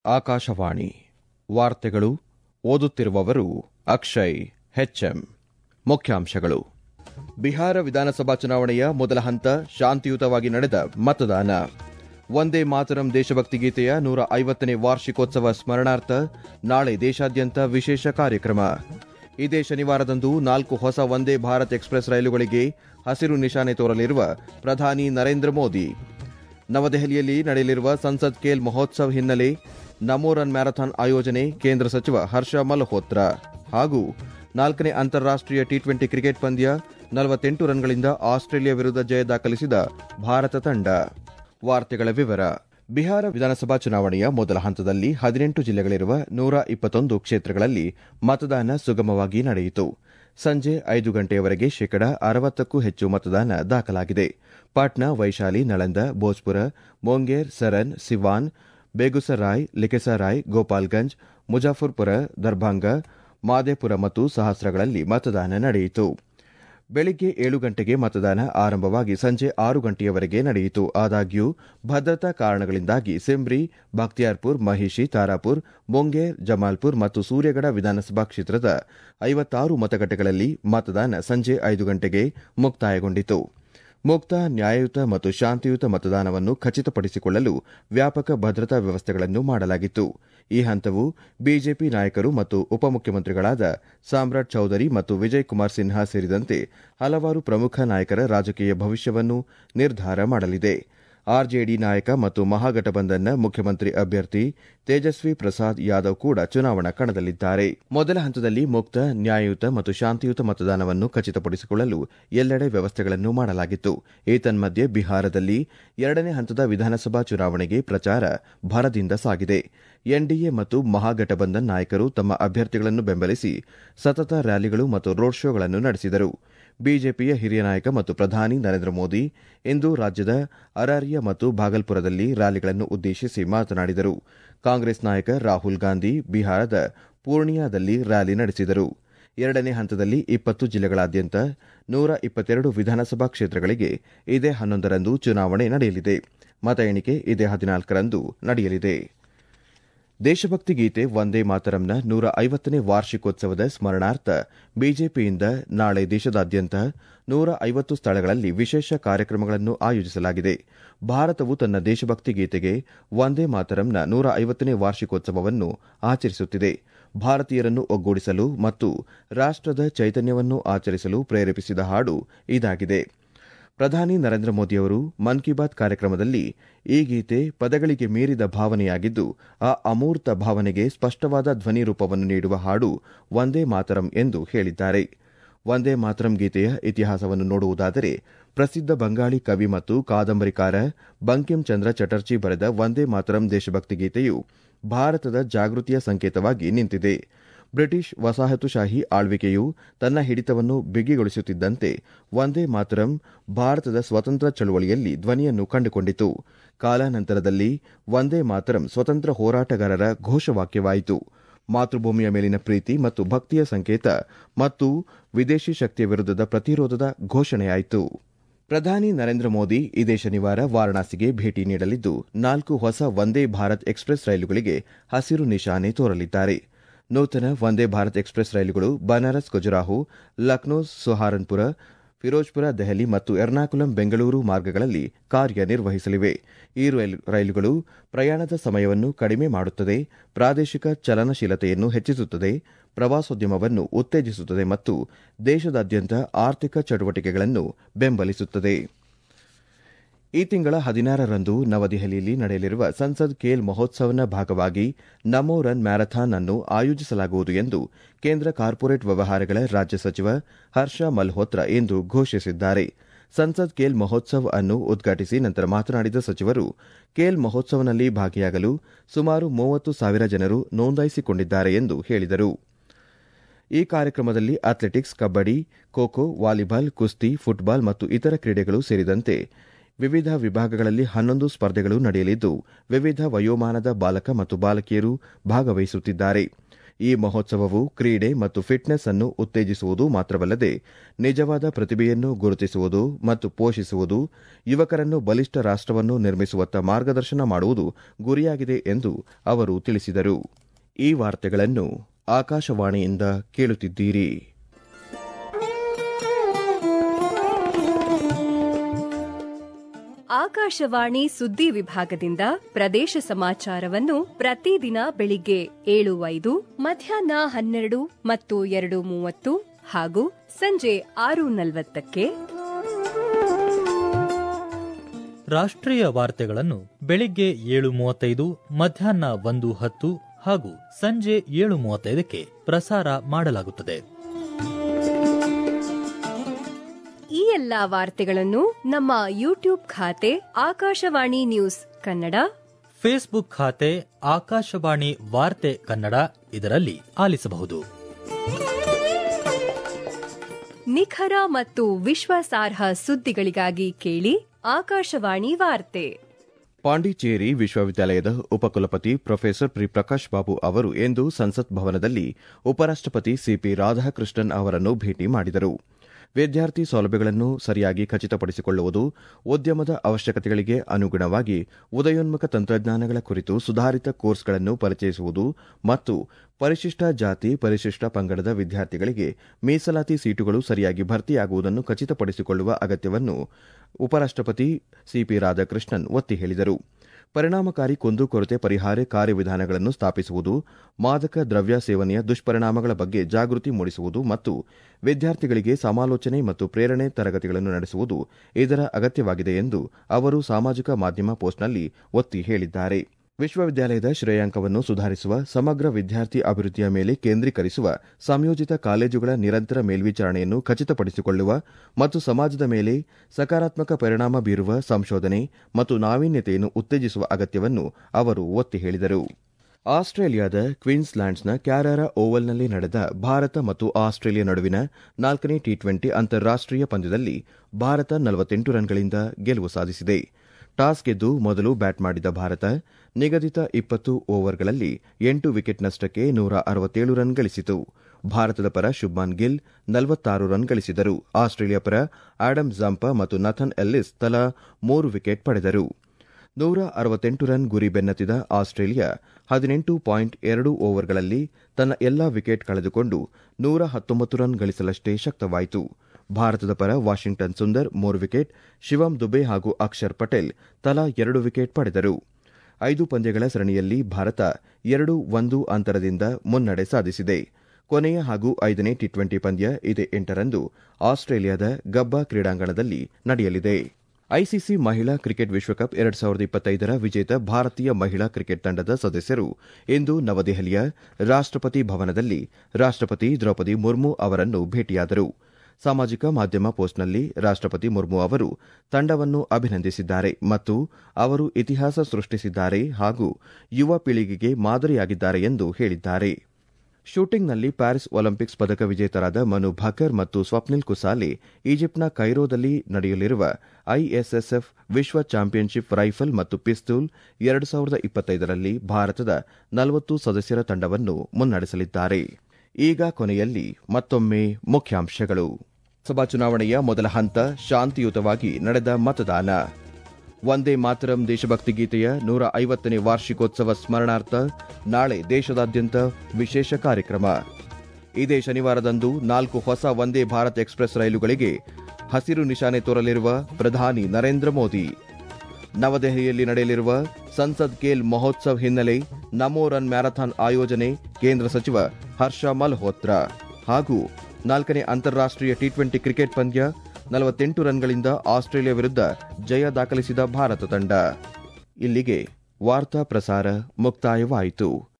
ಆಕಾಶವಾಣಿ ವಾರ್ತೆಗಳು ಓದುತ್ತಿರುವವರು ಅಕ್ಷಯ್ ಹೆಚ್ಎಂ. ಮುಖ್ಯಾಂಶಗಳು. ಬಿಹಾರ ವಿಧಾನಸಭಾ ಚುನಾವಣೆಯ ಮೊದಲ ಹಂತ ಶಾಂತಿಯುತವಾಗಿ ನಡೆದ ಮತದಾನ. ವಂದೇ ಮಾತರಂ ದೇಶಭಕ್ತಿ ಗೀತೆಯ 150ನೇ ವಾರ್ಷಿಕೋತ್ಸವ ಸ್ಮರಣಾರ್ಥ ನಾಳೆ ದೇಶಾದ್ಯಂತ ವಿಶೇಷ ಕಾರ್ಯಕ್ರಮ. ಇದೇ ಶನಿವಾರದಂದು 4 ಹೊಸ ವಂದೇ ಭಾರತ್ ಎಕ್ಸ್ಪ್ರೆಸ್ ರೈಲುಗಳಿಗೆ ಹಸಿರು ನಿಶಾನೆ ತೋರಲಿರುವ ಪ್ರಧಾನಿ ನರೇಂದ್ರ ಮೋದಿ. ನವದೆಹಲಿಯಲ್ಲಿ ನಡೆಯಲಿರುವ ಸಂಸದ್ ಖೇಲ್ ಮಹೋತ್ಸವ್ ಹಿನ್ನೆಲೆ ನಮೋ ರನ್ ಮ್ಯಾರಥಾನ್ ಆಯೋಜನೆ ಕೇಂದ್ರ ಸಚಿವ ಹರ್ಷ ಮಲ್ಹೋತ್ರಾ. ಹಾಗೂ 4ನೇ ಅಂತಾರಾಷ್ಟೀಯ ಟಿ20 ಕ್ರಿಕೆಟ್ ಪಂದ್ಯ 48 ರನ್ಗಳಿಂದ ಆಸ್ಟ್ರೇಲಿಯಾ ವಿರುದ್ಧ ಜಯ ದಾಖಲಿಸಿದ ಭಾರತ ತಂಡ. ವಾರ್ತೆಗಳ ವಿವರ. ಬಿಹಾರ ವಿಧಾನಸಭಾ ಚುನಾವಣೆಯ ಮೊದಲ ಹಂತದಲ್ಲಿ 18 ಜಿಲ್ಲೆಗಳಿರುವ 121 ಕ್ಷೇತ್ರಗಳಲ್ಲಿ ಮತದಾನ ಸುಗಮವಾಗಿ ನಡೆಯಿತು. ಸಂಜೆ 5 ಗಂಟೆಯವರೆಗೆ 60%ಕ್ಕೂ ಹೆಚ್ಚು ಮತದಾನ ದಾಖಲಾಗಿದೆ. ಪಾಟ್ನಾ, ವೈಶಾಲಿ, ನಳಂದ, ಭೋಜ್ಪುರ, ಮೊಂಗೇರ್, ಸರನ್, ಸಿವಾನ್, ಬೇಗುಸರಾಯ್, ಲಿಖೆಸರಾಯ್, ಗೋಪಾಲ್ಗಂಜ್, ಮುಜಾಫರ್ಪುರ, ದರ್ಭಾಂಗ, ಮಾದೇಪುರ ಮತ್ತು ಸಹಸ್ರಗಳಲ್ಲಿ ಮತದಾನ ನಡೆಯಿತು. ಬೆಳಗ್ಗೆ 7 ಗಂಟೆಗೆ ಮತದಾನ ಆರಂಭವಾಗಿ ಸಂಜೆ 6 ಗಂಟೆಯವರೆಗೆ ನಡೆಯಿತು. ಆದಾಗ್ಯೂ ಭದ್ರತಾ ಕಾರಣಗಳಿಂದಾಗಿ ಸಿಮ್ರಿ, ಬಖ್ತಿಯಾರ್ಪುರ್, ಮಹಿಷಿ, ತಾರಾಪುರ್, ಮೊಂಗೇರ್, ಜಮಾಲ್ಪುರ್ ಮತ್ತು ಸೂರ್ಯಗಢ ವಿಧಾನಸಭಾ ಕ್ಷೇತ್ರದ 56 ಮತಗಟ್ಟೆಗಳಲ್ಲಿ ಮತದಾನ ಸಂಜೆ 5 ಗಂಟೆಗೆ ಮುಕ್ತಾಯಗೊಂಡಿತು. ಮುಕ್ತ, ನ್ಯಾಯಯುತ ಮತ್ತು ಶಾಂತಿಯುತ ಮತದಾನವನ್ನು ಖಚಿತಪಡಿಸಿಕೊಳ್ಳಲು ವ್ಯಾಪಕ ಭದ್ರತಾ ವ್ಯವಸ್ಥೆಗಳನ್ನು ಮಾಡಲಾಗಿತ್ತು. ಈ ಹಂತವು ಬಿಜೆಪಿ ನಾಯಕರು ಮತ್ತು ಉಪಮುಖ್ಯಮಂತ್ರಿಗಳಾದ ಸಾಮ್ರಾಟ್ ಚೌಧರಿ ಮತ್ತು ವಿಜಯ್ ಕುಮಾರ್ ಸಿನ್ಹಾ ಸೇರಿದಂತೆ ಹಲವಾರು ಪ್ರಮುಖ ನಾಯಕರ ರಾಜಕೀಯ ಭವಿಷ್ಯವನ್ನು ನಿರ್ಧಾರ ಮಾಡಲಿದೆ. ಆರ್ಜೆಡಿ ನಾಯಕ ಮತ್ತು ಮಹಾಗಠಬಂಧನ್ನ ಮುಖ್ಯಮಂತ್ರಿ ಅಭ್ಯರ್ಥಿ ತೇಜಸ್ವಿ ಪ್ರಸಾದ್ ಯಾದವ್ ಕೂಡ ಚುನಾವಣಾ ಕಣದಲ್ಲಿದ್ದಾರೆ. ಮೊದಲ ಹಂತದಲ್ಲಿ ಮುಕ್ತ, ನ್ಯಾಯಯುತ ಮತ್ತು ಶಾಂತಿಯುತ ಮತದಾನವನ್ನು ಖಚಿತಪಡಿಸಿಕೊಳ್ಳಲು ಎಲ್ಲೆಡೆ ವ್ಯವಸ್ಥೆಗಳನ್ನು ಮಾಡಲಾಗಿತ್ತು. ಏತನ್ಮಧ್ಯೆ ಬಿಹಾರದಲ್ಲಿ 2ನೇ ಹಂತದ ವಿಧಾನಸಭಾ ಚುನಾವಣೆಗೆ ಪ್ರಚಾರ ಭರದಿಂದ ಸಾಗಿದೆ. ಎನ್ಡಿಎ ಮತ್ತು ಮಹಾಗಠಬಂಧನ್ ನಾಯಕರು ತಮ್ಮ ಅಭ್ಯರ್ಥಿಗಳನ್ನು ಬೆಂಬಲಿಸಿ ಸತತ ರ್ಯಾಲಿಗಳು ಮತ್ತು ರೋಡ್ ಶೋಗಳನ್ನು ನಡೆಸಿದರು. ಬಿಜೆಪಿಯ ಹಿರಿಯ ನಾಯಕ ಮತ್ತು ಪ್ರಧಾನಿ ನರೇಂದ್ರ ಮೋದಿ ಇಂದು ರಾಜ್ಯದ ಅರಾರಿಯಾ ಮತ್ತು ಭಾಗಲ್ಪುರದಲ್ಲಿ ರ್ಯಾಲಿಗಳನ್ನು ಉದ್ದೇಶಿಸಿ ಮಾತನಾಡಿದರು. ಕಾಂಗ್ರೆಸ್ ನಾಯಕ ರಾಹುಲ್ ಗಾಂಧಿ ಬಿಹಾರದ ಪೂರ್ಣಿಯಾದಲ್ಲಿ ರ್ಯಾಲಿ ನಡೆಸಿದರು. 2ನೇ ಹಂತದಲ್ಲಿ 20 ಜಿಲ್ಲೆಗಳಾದ್ಯಂತ 122 ವಿಧಾನಸಭಾ ಕ್ಷೇತ್ರಗಳಿಗೆ ಇದೇ 11ರಂದು ಚುನಾವಣೆ ನಡೆಯಲಿದೆ. ಮತ ಎಣಿಕೆ ಇದೇ 14ರಂದು ನಡೆಯಲಿದೆ. ದೇಶಭಕ್ತಿ ಗೀತೆ ವಂದೇ ಮಾತರಂನ 150ನೇ ವಾರ್ಷಿಕೋತ್ಸವದ ಸ್ಮರಣಾರ್ಥ ಬಿಜೆಪಿಯಿಂದ ನಾಳೆ ದೇಶದಾದ್ಯಂತ 150 ಸ್ಥಳಗಳಲ್ಲಿ ವಿಶೇಷ ಕಾರ್ಯಕ್ರಮಗಳನ್ನು ಆಯೋಜಿಸಲಾಗಿದೆ. ಭಾರತವು ತನ್ನ ದೇಶಭಕ್ತಿ ಗೀತೆಗೆ ವಂದೇ ಮಾತರಂನ 150ನೇ ವಾರ್ಷಿಕೋತ್ಸವವನ್ನು ಆಚರಿಸುತ್ತಿದೆ. ಭಾರತೀಯರನ್ನು ಒಗ್ಗೂಡಿಸಲು ಮತ್ತು ರಾಷ್ಟದ ಚೈತನ್ಯವನ್ನು ಆಚರಿಸಲು ಪ್ರೇರೇಪಿಸಿದ ಹಾಡು ಇದಾಗಿದೆ. ಪ್ರಧಾನಿ ನರೇಂದ್ರ ಮೋದಿಯವರು ಮನ್ ಕಿ ಬಾತ್ ಕಾರ್ಯಕ್ರಮದಲ್ಲಿ ಈ ಗೀತೆ ಪದಗಳಿಗೆ ಮೀರಿದ ಭಾವನೆಯಾಗಿದ್ದು, ಆ ಅಮೂರ್ತ ಭಾವನೆಗೆ ಸ್ಪಷ್ಟವಾದ ಧ್ವನಿ ರೂಪವನ್ನು ನೀಡುವ ಹಾಡು ವಂದೇ ಮಾತರಂ ಎಂದು ಹೇಳಿದ್ದಾರೆ. ವಂದೇ ಮಾತರಂ ಗೀತೆಯ ಇತಿಹಾಸವನ್ನು ನೋಡುವುದಾದರೆ, ಪ್ರಸಿದ್ಧ ಬಂಗಾಳಿ ಕವಿ ಮತ್ತು ಕಾದಂಬರಿಕಾರ ಬಂಕಿಂ ಚಂದ್ರ ಚಟರ್ಜಿ ಬರೆದ ವಂದೇ ಮಾತರಂ ದೇಶಭಕ್ತಿ ಗೀತೆಯು ಭಾರತದ ಜಾಗೃತಿಯ ಸಂಕೇತವಾಗಿ ನಿಂತಿದೆ. ಬ್ರಿಟಿಷ್ ವಸಾಹತುಶಾಹಿ ಆಳ್ವಿಕೆಯು ತನ್ನ ಹಿಡಿತವನ್ನು ಬಿಗಿಗೊಳಿಸುತ್ತಿದ್ದಂತೆ ವಂದೇ ಮಾತರಂ ಭಾರತದ ಸ್ವತಂತ್ರ ಚಳವಳಿಯಲ್ಲಿ ಧ್ವನಿಯನ್ನು ಕಂಡುಕೊಂಡಿತು. ಕಾಲಾನಂತರದಲ್ಲಿ ವಂದೇ ಮಾತರಂ ಸ್ವತಂತ್ರ ಹೋರಾಟಗಾರರ ಘೋಷವಾಕ್ಯವಾಯಿತು. ಮಾತೃಭೂಮಿಯ ಮೇಲಿನ ಪ್ರೀತಿ ಮತ್ತು ಭಕ್ತಿಯ ಸಂಕೇತ ಮತ್ತು ವಿದೇಶಿ ಶಕ್ತಿಯ ವಿರುದ್ಧದ ಪ್ರತಿರೋಧದ ಘೋಷಣೆಯಾಯಿತು. ಪ್ರಧಾನಿ ನರೇಂದ್ರ ಮೋದಿ ಇದೇ ಶನಿವಾರ ವಾರಾಣಸಿಗೆ ಭೇಟಿ ನೀಡಲಿದ್ದು 4 ಹೊಸ ವಂದೇ ಭಾರತ್ ಎಕ್ಸ್ಪ್ರೆಸ್ ರೈಲುಗಳಿಗೆ ಹಸಿರು ನಿಶಾನೆ ತೋರಲಿದ್ದಾರೆ. ನೂತನ ವಂದೇ ಭಾರತ್ ಎಕ್ಸ್ಪ್ರೆಸ್ ರೈಲುಗಳು ಬನಾರಸ್ ಖಜುರಾಹೋ, ಲಕ್ನೋ ಸಹಾರನ್ಪುರ, ಫಿರೋಜ್ಪುರ ದೆಹಲಿ ಮತ್ತು ಎರ್ನಾಕುಲಂ ಬೆಂಗಳೂರು ಮಾರ್ಗಗಳಲ್ಲಿ ಕಾರ್ಯನಿರ್ವಹಿಸಲಿವೆ. ಈ ರೈಲುಗಳು ಪ್ರಯಾಣದ ಸಮಯವನ್ನು ಕಡಿಮೆ ಮಾಡುತ್ತದೆ, ಪ್ರಾದೇಶಿಕ ಚಲನಶೀಲತೆಯನ್ನು ಹೆಚ್ಚಿಸುತ್ತದೆ, ಪ್ರವಾಸೋದ್ಯಮವನ್ನು ಉತ್ತೇಜಿಸುತ್ತದೆ ಮತ್ತು ದೇಶದಾದ್ಯಂತ ಆರ್ಥಿಕ ಚಟುವಟಿಕೆಗಳನ್ನು ಬೆಂಬಲಿಸುತ್ತದೆ. ಈ ತಿಂಗಳ 16ರಂದು ನವದೆಹಲಿಯಲ್ಲಿ ನಡೆಯಲಿರುವ ಸಂಸದ್ ಖೇಲ್ ಮಹೋತ್ಸವ್ನ ಭಾಗವಾಗಿ ನಮೋ ರನ್ ಮ್ಯಾರಥಾನ್ ಅನ್ನು ಆಯೋಜಿಸಲಾಗುವುದು ಎಂದು ಕೇಂದ್ರ ಕಾರ್ಪೊರೇಟ್ ವ್ಯವಹಾರಗಳ ರಾಜ್ಯ ಸಚಿವ ಹರ್ಷ ಮಲ್ಹೋತ್ರಾ ಇಂದು ಘೋಷಿಸಿದ್ದಾರೆ. ಸಂಸದ್ ಖೇಲ್ ಮಹೋತ್ಸವ್ ಅನ್ನು ಉದ್ಘಾಟಿಸಿ ನಂತರ ಮಾತನಾಡಿದ ಸಚಿವರು, ಖೇಲ್ ಮಹೋತ್ಸವ್ನಲ್ಲಿ ಭಾಗಿಯಾಗಲು ಸುಮಾರು 30,000 ಜನರು ನೋಂದಾಯಿಸಿಕೊಂಡಿದ್ದಾರೆ ಎಂದು ಹೇಳಿದರು. ಈ ಕಾರ್ಯಕ್ರಮದಲ್ಲಿ ಅಥ್ಲೆಟಿಕ್ಸ್, ಕಬ್ಬಡಿ, ಖೋ-ಖೋ, ವಾಲಿಬಾಲ್, ಕುಸ್ತಿ, ಫುಟ್ಬಾಲ್ ಮತ್ತು ಇತರ ಕ್ರೀಡೆಗಳು ಸೇರಿದಂತೆ ವಿವಿಧ ವಿಭಾಗಗಳಲ್ಲಿ 11 ಸ್ಪರ್ಧೆಗಳು ನಡೆಯಲಿದ್ದು, ವಿವಿಧ ವಯೋಮಾನದ ಬಾಲಕ ಮತ್ತು ಬಾಲಕಿಯರು ಭಾಗವಹಿಸುತ್ತಿದ್ದಾರೆ. ಈ ಮಹೋತ್ಸವವು ಕ್ರೀಡೆ ಮತ್ತು ಫಿಟ್ನೆಸ್ ಅನ್ನು ಉತ್ತೇಜಿಸುವುದು ಮಾತ್ರವಲ್ಲದೆ ನಿಜವಾದ ಪ್ರತಿಭೆಯನ್ನು ಗುರುತಿಸುವುದು ಮತ್ತು ಪೋಷಿಸುವುದು, ಯುವಕರನ್ನು ಬಲಿಷ್ಠ ರಾಷ್ಟವನ್ನು ನಿರ್ಮಿಸುವತ್ತ ಮಾರ್ಗದರ್ಶನ ಮಾಡುವುದು ಗುರಿಯಾಗಿದೆ ಎಂದು ಅವರು ತಿಳಿಸಿದರು. ಈ ವಾರ್ತೆಗಳನ್ನು ಆಕಾಶವಾಣಿಯಿಂದ ಕೇಳುತ್ತಿದ್ದೀರಿ. ಆಕಾಶವಾಣಿ ಸುದ್ದಿ ವಿಭಾಗದಿಂದ ಪ್ರದೇಶ ಸಮಾಚಾರವನ್ನು ಪ್ರತಿದಿನ ಬೆಳಿಗ್ಗೆ 7:05, ಮಧ್ಯಾಹ್ನ 12 ಮತ್ತು 2:30 ಹಾಗೂ ಸಂಜೆ 6:40ಕ್ಕೆ, ರಾಷ್ಟ್ರೀಯ ವಾರ್ತೆಗಳನ್ನು ಬೆಳಿಗ್ಗೆ 7:35, ಮಧ್ಯಾಹ್ನ 1:10 ಹಾಗೂ ಸಂಜೆ 7:35ಕ್ಕೆ ಪ್ರಸಾರ ಮಾಡಲಾಗುತ್ತದೆ. ಈ ಎಲ್ಲಾ ವಾರ್ತೆಗಳನ್ನು ನಮ್ಮ ಯೂಟ್ಯೂಬ್ ಖಾತೆ ಆಕಾಶವಾಣಿ ನ್ಯೂಸ್ ಕನ್ನಡ, ಫೇಸ್ಬುಕ್ ಖಾತೆ ಆಕಾಶವಾಣಿ ವಾರ್ತೆ ಕನ್ನಡ ಇದರಲ್ಲಿ ಆಲಿಸಬಹುದು. ನಿಖರ ಮತ್ತು ವಿಶ್ವಾಸಾರ್ಹ ಸುದ್ದಿಗಳಿಗಾಗಿ ಕೇಳಿ ಆಕಾಶವಾಣಿ ವಾರ್ತೆ. ಪಾಂಡಿಚೇರಿ ವಿಶ್ವವಿದ್ಯಾಲಯದ ಉಪಕುಲಪತಿ ಪ್ರೊಫೆಸರ್ ಪ್ರಕಾಶ್ ಬಾಬು ಅವರು ಇಂದು ಸಂಸತ್ ಭವನದಲ್ಲಿ ಉಪರಾಷ್ಟಪತಿ ಸಿಪಿ ರಾಧಾಕೃಷ್ಣನ್ ಅವರನ್ನು ಭೇಟಿ ಮಾಡಿದರು. ವಿದ್ಯಾರ್ಥಿ ಸೌಲಭ್ಯಗಳನ್ನು ಸರಿಯಾಗಿ ಖಚಿತಪಡಿಸಿಕೊಳ್ಳುವುದು, ಉದ್ಯಮದ ಅವಶ್ಯಕತೆಗಳಿಗೆ ಅನುಗುಣವಾಗಿ ಉದಯೋನ್ಮುಖ ತಂತ್ರಜ್ಞಾನಗಳ ಕುರಿತು ಸುಧಾರಿತ ಕೋರ್ಸ್ಗಳನ್ನು ಪರಿಚಯಿಸುವುದು ಮತ್ತು ಪರಿಶಿಷ್ಟ ಜಾತಿ, ಪರಿಶಿಷ್ಟ ಪಂಗಡದ ವಿದ್ಯಾರ್ಥಿಗಳಿಗೆ ಮೀಸಲಾತಿ ಸೀಟುಗಳು ಸರಿಯಾಗಿ ಭರ್ತಿಯಾಗುವುದನ್ನು ಖಚಿತಪಡಿಸಿಕೊಳ್ಳುವ ಅಗತ್ಯವನ್ನು ಉಪರಾಷ್ಟಪತಿ ಸಿಪಿ ರಾಧಾಕೃಷ್ಣನ್ ಒತ್ತಿ ಹೇಳಿದರು. ಪರಿಣಾಮಕಾರಿ ಕುಂದುಕೊರತೆ ಪರಿಹಾರ ಕಾರ್ಯವಿಧಾನಗಳನ್ನು ಸ್ಥಾಪಿಸುವುದು, ಮಾದಕ ದ್ರವ್ಯ ಸೇವನೆಯ ದುಷ್ಪರಿಣಾಮಗಳ ಬಗ್ಗೆ ಜಾಗೃತಿ ಮೂಡಿಸುವುದು ಮತ್ತು ವಿದ್ಯಾರ್ಥಿಗಳಿಗೆ ಸಮಾಲೋಚನೆ ಮತ್ತು ಪ್ರೇರಣೆ ತರಗತಿಗಳನ್ನು ನಡೆಸುವುದು ಇದರ ಅಗತ್ಯವಾಗಿದೆ ಎಂದು ಅವರು ಸಾಮಾಜಿಕ ಮಾಧ್ಯಮ ಪೋಸ್ಟ್ನಲ್ಲಿ ಒತ್ತಿ ಹೇಳಿದ್ದಾರೆ. ವಿಶ್ವವಿದ್ಯಾಲಯದ ಶ್ರೇಯಾಂಕವನ್ನು ಸುಧಾರಿಸುವ, ಸಮಗ್ರ ವಿದ್ಯಾರ್ಥಿ ಅಭಿವೃದ್ಧಿಯ ಮೇಲೆ ಕೇಂದ್ರೀಕರಿಸುವ, ಸಂಯೋಜಿತ ಕಾಲೇಜುಗಳ ನಿರಂತರ ಮೇಲ್ವಿಚಾರಣೆಯನ್ನು ಖಚಿತಪಡಿಸಿಕೊಳ್ಳುವ ಮತ್ತು ಸಮಾಜದ ಮೇಲೆ ಸಕಾರಾತ್ಮಕ ಪರಿಣಾಮ ಬೀರುವ ಸಂಶೋಧನೆ ಮತ್ತು ನಾವೀನ್ಯತೆಯನ್ನು ಉತ್ತೇಜಿಸುವ ಅಗತ್ಯವನ್ನು ಅವರು ಒತ್ತಿ ಹೇಳಿದರು. ಆಸ್ಟ್ರೇಲಿಯಾದ ಕ್ವೀನ್ಸ್ಲ್ಯಾಂಡ್ಸ್ನ ಕ್ಯಾರಾರಾ ಓವಲ್ನಲ್ಲಿ ನಡೆದ ಭಾರತ ಮತ್ತು ಆಸ್ಟ್ರೇಲಿಯಾ ನಡುವಿನ 4ನೇ ಟಿ20 ಅಂತಾರಾಷ್ಟೀಯ ಪಂದ್ಯದಲ್ಲಿ ಭಾರತ 48 ರನ್ಗಳಿಂದ ಗೆಲುವು ಸಾಧಿಸಿದೆ. ಟಾಸ್ ಗೆದ್ದು ಮೊದಲು ಬ್ಯಾಟ್ ಮಾಡಿದ ಭಾರತ ನಿಗದಿತ 20 ಓವರ್ಗಳಲ್ಲಿ 8 ವಿಕೆಟ್ ನಷ್ಟಕ್ಕೆ 167 ರನ್ ಗಳಿಸಿತು. ಭಾರತದ ಪರ ಶುಭ್ಮನ್ ಗಿಲ್ 46 ರನ್ ಗಳಿಸಿದರು. ಆಸ್ಟ್ರೇಲಿಯಾ ಪರ ಆಡಮ್ ಜಾಂಪಾ ಮತ್ತು ನಥನ್ ಎಲ್ಲಿಸ್ ತಲಾ 3 ವಿಕೆಟ್ ಪಡೆದರು. 168 ರನ್ ಗುರಿ ಬೆನ್ನತ್ತಿದ ಆಸ್ಟ್ರೇಲಿಯಾ 18.2 ಓವರ್ಗಳಲ್ಲಿ ತನ್ನ ಎಲ್ಲಾ ವಿಕೆಟ್ ಕಳೆದುಕೊಂಡು 119 ರನ್ ಗಳಿಸಲಷ್ಟೇ ಶಕ್ತವಾಯಿತು. ಭಾರತದ ಪರ ವಾಷಿಂಗ್ಟನ್ ಸುಂದರ್ 3 ವಿಕೆಟ್, ಶಿವಮ್ ದುಬೆ ಹಾಗೂ ಅಕ್ಷರ್ ಪಟೇಲ್ ತಲಾ 2 ವಿಕೆಟ್ ಪಡೆದರು. 5 ಪಂದ್ಯಗಳ ಸರಣಿಯಲ್ಲಿ ಭಾರತ 2-1 ಅಂತರದಿಂದ ಮುನ್ನಡೆ ಸಾಧಿಸಿದೆ. ಕೊನೆಯ ಹಾಗೂ 5ನೇ ಟಿ20 ಪಂದ್ಯ ಇದೇ 8ರಂದು ಆಸ್ಟ್ರೇಲಿಯಾದ ಗಬ್ಬಾ ಕ್ರೀಡಾಂಗಣದಲ್ಲಿ ನಡೆಯಲಿದೆ. ಐಸಿಸಿ ಮಹಿಳಾ ಕ್ರಿಕೆಟ್ ವಿಶ್ವಕಪ್ 2025ರ ವಿಜೇತ ಭಾರತೀಯ ಮಹಿಳಾ ಕ್ರಿಕೆಟ್ ತಂಡದ ಸದಸ್ಯರು ಇಂದು ನವದೆಹಲಿಯ ರಾಷ್ಟಪತಿ ಭವನದಲ್ಲಿ ರಾಷ್ಟಪತಿ ದ್ರೌಪದಿ ಮುರ್ಮು ಅವರನ್ನು ಭೇಟಿಯಾದರು. ಸಾಮಾಜಿಕ ಮಾಧ್ಯಮ ಪೋಸ್ಟ್ನಲ್ಲಿ ರಾಷ್ಟಪತಿ ಮುರ್ಮು ಅವರು ತಂಡವನ್ನು ಅಭಿನಂದಿಸಿದ್ದಾರೆ ಮತ್ತು ಅವರು ಇತಿಹಾಸ ಸೃಷ್ಟಿಸಿದ್ದಾರೆ ಹಾಗೂ ಯುವ ಪೀಳಿಗೆಗೆ ಮಾದರಿಯಾಗಿದ್ದಾರೆ ಎಂದು ಹೇಳಿದ್ದಾರೆ. ಶೂಟಿಂಗ್ನಲ್ಲಿ ಪ್ಯಾರಿಸ್ ಒಲಿಂಪಿಕ್ಸ್ ಪದಕ ವಿಜೇತರಾದ ಮನು ಭಾಕರ್ ಮತ್ತು ಸ್ವಪ್ನಿಲ್ ಕುಸಾಲೆ ಈಜಿಪ್ಟ್ನ ಕೈರೋದಲ್ಲಿ ನಡೆಯಲಿರುವ ಐಎಸ್ಎಸ್ಎಫ್ ವಿಶ್ವ ಚಾಂಪಿಯನ್ಶಿಪ್ ರೈಫಲ್ ಮತ್ತು ಪಿಸ್ತೂಲ್ 2025ರಲ್ಲಿ ಭಾರತದ 40 ಸದಸ್ಯರ ತಂಡವನ್ನು ಮುನ್ನಡೆಸಲಿದ್ದಾರೆ. ಈಗ ಕೊನೆಯಲ್ಲಿ ಮತ್ತೊಮ್ಮೆ ಮುಖ್ಯಾಂಶಗಳು. ಲೋಕಸಭಾ ಚುನಾವಣೆಯ ಮೊದಲ ಹಂತ ಶಾಂತಿಯುತವಾಗಿ ನಡೆದ ಮತದಾನ. ವಂದೇ ಮಾತರಂ ದೇಶಭಕ್ತಿ ಗೀತೆಯ 150ನೇ ವಾರ್ಷಿಕೋತ್ಸವ ಸ್ಮರಣಾರ್ಥ ನಾಳೆ ದೇಶದಾದ್ಯಂತ ವಿಶೇಷ ಕಾರ್ಯಕ್ರಮ. ಇದೇ ಶನಿವಾರದಂದು 4 ಹೊಸ ವಂದೇ ಭಾರತ್ ಎಕ್ಸ್ಪ್ರೆಸ್ ರೈಲುಗಳಿಗೆ ಹಸಿರು ನಿಶಾನೆ ತೋರಲಿರುವ ಪ್ರಧಾನಿ ನರೇಂದ್ರ ಮೋದಿ. ನವದೆಹಲಿಯಲ್ಲಿ ನಡೆಯಲಿರುವ ಸಂಸದ್ ಖೇಲ್ ಮಹೋತ್ಸವ್ ಹಿನ್ನೆಲೆ ನಮೋ ರನ್ ಮ್ಯಾರಥಾನ್ ಆಯೋಜನೆ ಕೇಂದ್ರ ಸಚಿವ ಹರ್ಷ ಮಲ್ಹೋತ್ರಾ. ಹಾಗೂ 4ನೇ ಅಂತಾರಾಷ್ಟೀಯ ಟಿ20 ಕ್ರಿಕೆಟ್ ಪಂದ್ಯ 48 ರನ್ಗಳಿಂದ ಆಸ್ಟ್ರೇಲಿಯಾ ವಿರುದ್ಧ ಜಯ ದಾಖಲಿಸಿದ ಭಾರತ ತಂಡ. ಇಲ್ಲಿಗೆ ವಾರ್ತಾ ಪ್ರಸಾರ ಮುಕ್ತಾಯವಾಯಿತು.